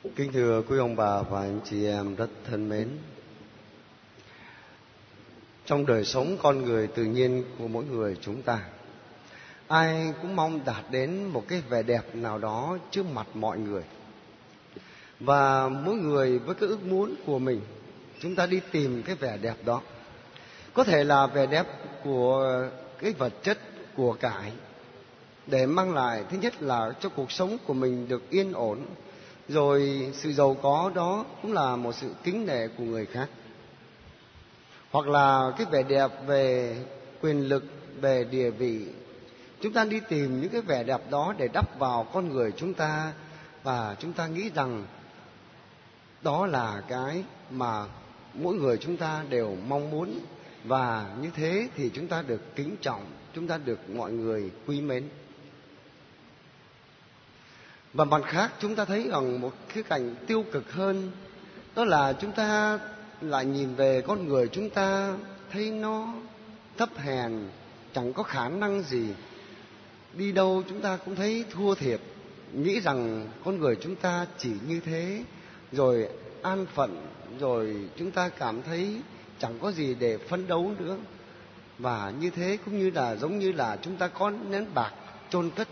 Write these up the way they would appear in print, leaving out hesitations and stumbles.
Kính thưa quý ông bà và anh chị em rất thân mến. Trong đời sống con người tự nhiên của mỗi người chúng ta, ai cũng mong đạt đến một cái vẻ đẹp nào đó trước mặt mọi người. Và mỗi người với cái ước muốn của mình, chúng ta đi tìm cái vẻ đẹp đó. Có thể là vẻ đẹp của cái vật chất, của cải, để mang lại thứ nhất là cho cuộc sống của mình được yên ổn. Rồi sự giàu có đó cũng là một sự kính nể của người khác. Hoặc là cái vẻ đẹp về quyền lực, về địa vị. Chúng ta đi tìm những cái vẻ đẹp đó để đắp vào con người chúng ta. Và chúng ta nghĩ rằng đó là cái mà mỗi người chúng ta đều mong muốn. Và như thế thì chúng ta được kính trọng, chúng ta được mọi người quý mến. Và mặt khác chúng ta thấy rằng một khía cạnh tiêu cực hơn, đó là chúng ta lại nhìn về con người chúng ta thấy nó thấp hèn, chẳng có khả năng gì. Đi đâu chúng ta cũng thấy thua thiệt, nghĩ rằng con người chúng ta chỉ như thế, rồi an phận, rồi chúng ta cảm thấy chẳng có gì để phấn đấu nữa. Và như thế cũng như là giống như là chúng ta có nén bạc chôn cất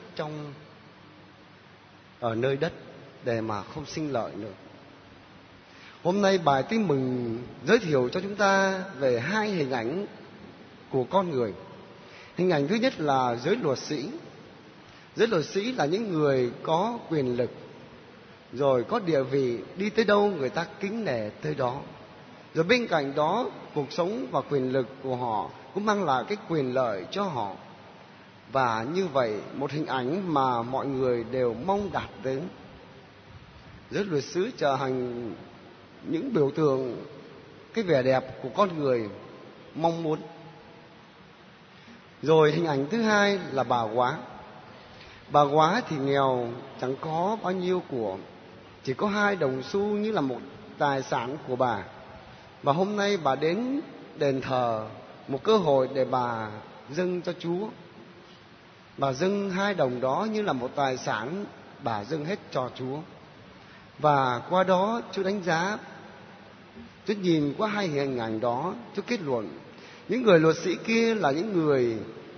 ở nơi đất để mà không sinh lợi nữa. Hôm nay bài tin mừng giới thiệu cho chúng ta về hai hình ảnh của con người. Hình ảnh thứ nhất là giới luật sĩ. Giới luật sĩ là những người có quyền lực, rồi có địa vị, đi tới đâu người ta kính nể tới đó. Rồi bên cạnh đó, cuộc sống và quyền lực của họ cũng mang lại cái quyền lợi cho họ. Và như vậy, một hình ảnh mà mọi người đều mong đạt đến. Giới luật sư trở thành những biểu tượng cái vẻ đẹp của con người mong muốn. Rồi hình ảnh thứ hai là bà góa. Bà góa thì nghèo, chẳng có bao nhiêu của, chỉ có 2 đồng xu như là một tài sản của bà. Và hôm nay bà đến đền thờ, một cơ hội để bà dâng cho Chúa. Bà dâng 2 đồng đó như là một tài sản, bà dâng hết cho Chúa. Và qua đó Chúa đánh giá, Chúa nhìn qua hai hình ảnh đó, Chúa kết luận những người luật sĩ kia là những người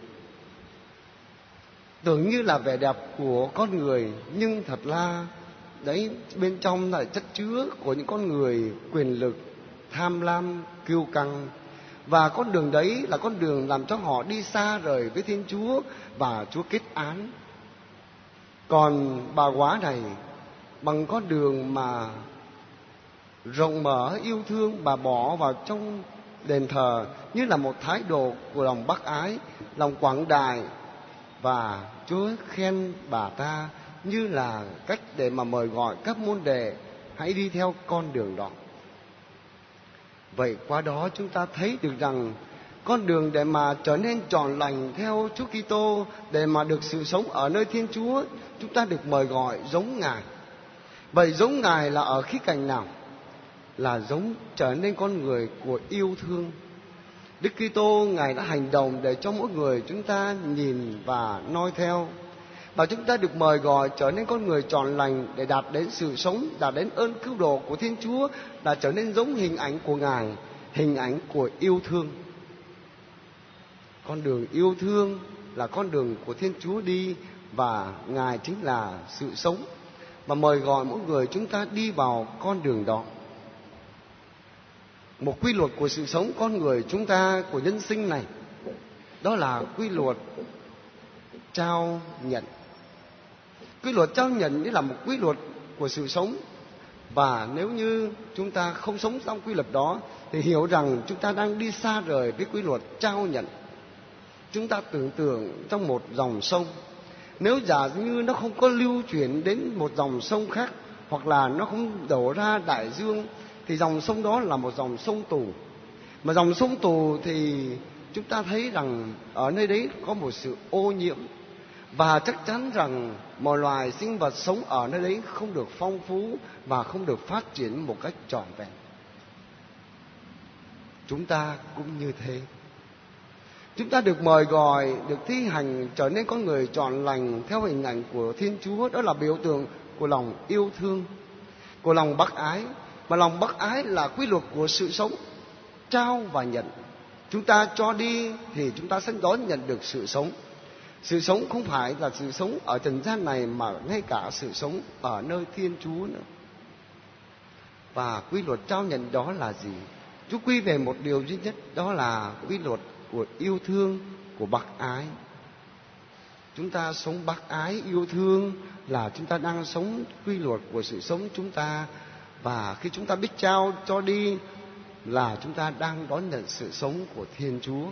tưởng như là vẻ đẹp của con người, nhưng thật ra đấy bên trong là chất chứa của những con người quyền lực, tham lam, kiêu căng. Và con đường đấy là con đường làm cho họ đi xa rời với Thiên Chúa và Chúa kết án. Còn bà góa này, bằng con đường mà rộng mở yêu thương, bà bỏ vào trong đền thờ như là một thái độ của lòng bác ái, lòng quảng đại. Và Chúa khen bà ta như là cách để mà mời gọi các môn đệ hãy đi theo con đường đó. Vậy qua đó chúng ta thấy được rằng con đường để mà trở nên trọn lành theo Chúa Kitô, để mà được sự sống ở nơi Thiên Chúa, chúng ta được mời gọi giống Ngài. Vậy giống Ngài là ở khía cạnh nào? Là giống trở nên con người của yêu thương. Đức Kitô Ngài đã hành động để cho mỗi người chúng ta nhìn và noi theo. Và chúng ta được mời gọi trở nên con người trọn lành để đạt đến sự sống, đạt đến ơn cứu độ của Thiên Chúa, là trở nên giống hình ảnh của Ngài, hình ảnh của yêu thương. Con đường yêu thương là con đường của Thiên Chúa đi, và Ngài chính là sự sống, và mời gọi mỗi người chúng ta đi vào con đường đó. Một quy luật của sự sống con người chúng ta, của nhân sinh này, đó là quy luật trao nhận. Quy luật trao nhận đấy là một quy luật của sự sống. Và nếu như chúng ta không sống trong quy luật đó thì hiểu rằng chúng ta đang đi xa rời cái quy luật trao nhận. Chúng ta tưởng tượng trong một dòng sông, nếu giả như nó không có lưu chuyển đến một dòng sông khác, hoặc là nó không đổ ra đại dương, thì dòng sông đó là một dòng sông tù. Mà dòng sông tù thì chúng ta thấy rằng ở nơi đấy có một sự ô nhiễm. Và chắc chắn rằng mọi loài sinh vật sống ở nơi đấy không được phong phú và không được phát triển một cách trọn vẹn. Chúng ta cũng như thế. Chúng ta được mời gọi, được thi hành trở nên con người trọn lành theo hình ảnh của Thiên Chúa. Đó là biểu tượng của lòng yêu thương. của lòng bác ái. Mà lòng bác ái là quy luật của sự sống, trao và nhận. Chúng ta cho đi thì chúng ta sẽ đón nhận được sự sống. Sự sống không phải là sự sống ở trần gian này, mà ngay cả sự sống ở nơi Thiên Chúa nữa. Và quy luật trao nhận đó là gì? Chúa quy về một điều duy nhất, đó là quy luật của yêu thương, của bác ái. Chúng ta sống bác ái, yêu thương là chúng ta đang sống quy luật của sự sống chúng ta. Và khi chúng ta biết trao cho đi là chúng ta đang đón nhận sự sống của Thiên Chúa.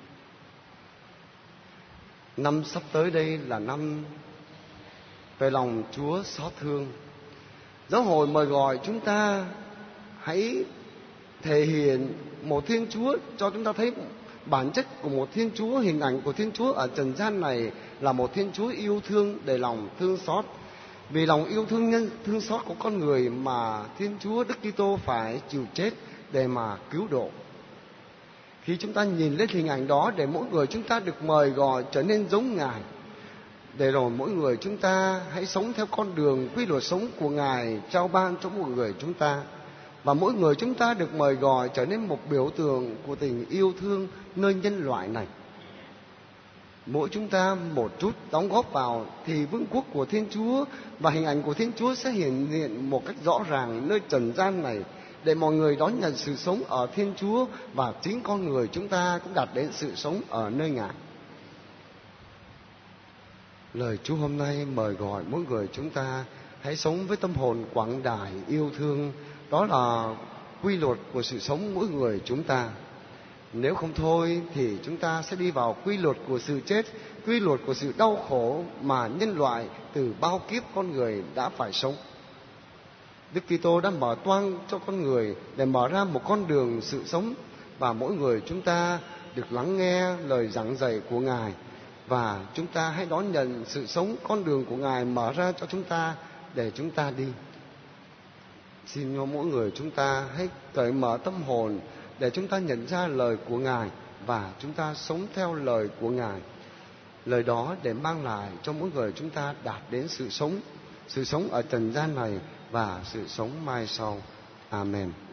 Năm sắp tới đây là năm về lòng Chúa xót thương. Giáo hội mời gọi chúng ta hãy thể hiện một Thiên Chúa cho chúng ta thấy bản chất của một Thiên Chúa, hình ảnh của Thiên Chúa ở trần gian này là một Thiên Chúa yêu thương, đầy lòng thương xót. Vì lòng yêu thương xót của con người mà Thiên Chúa Đức Kitô phải chịu chết để mà cứu độ. Khi chúng ta nhìn lên hình ảnh đó, để mỗi người chúng ta được mời gọi trở nên giống Ngài, để rồi mỗi người chúng ta hãy sống theo con đường quy luật sống của Ngài trao ban cho mỗi người chúng ta. Và mỗi người chúng ta được mời gọi trở nên một biểu tượng của tình yêu thương nơi nhân loại này. Mỗi chúng ta một chút đóng góp vào thì vương quốc của Thiên Chúa và hình ảnh của Thiên Chúa sẽ hiện hiện một cách rõ ràng nơi trần gian này, để mọi người đón nhận sự sống ở Thiên Chúa, và chính con người chúng ta cũng đạt đến sự sống ở nơi Ngài. Lời Chúa hôm nay mời gọi mỗi người chúng ta hãy sống với tâm hồn quảng đại yêu thương. Đó là quy luật của sự sống mỗi người chúng ta. Nếu không thôi thì chúng ta sẽ đi vào quy luật của sự chết, quy luật của sự đau khổ mà nhân loại từ bao kiếp con người đã phải sống. Đức Kitô đã mở toang cho con người để mở ra một con đường sự sống, và mỗi người chúng ta được lắng nghe lời giảng dạy của Ngài, và chúng ta hãy đón nhận sự sống, con đường của Ngài mở ra cho chúng ta để chúng ta đi. Xin cho mỗi người chúng ta hãy cởi mở tâm hồn để chúng ta nhận ra lời của Ngài và chúng ta sống theo lời của Ngài. Lời đó để mang lại cho mỗi người chúng ta đạt đến sự sống ở trần gian này và sự sống mai sau. Amen.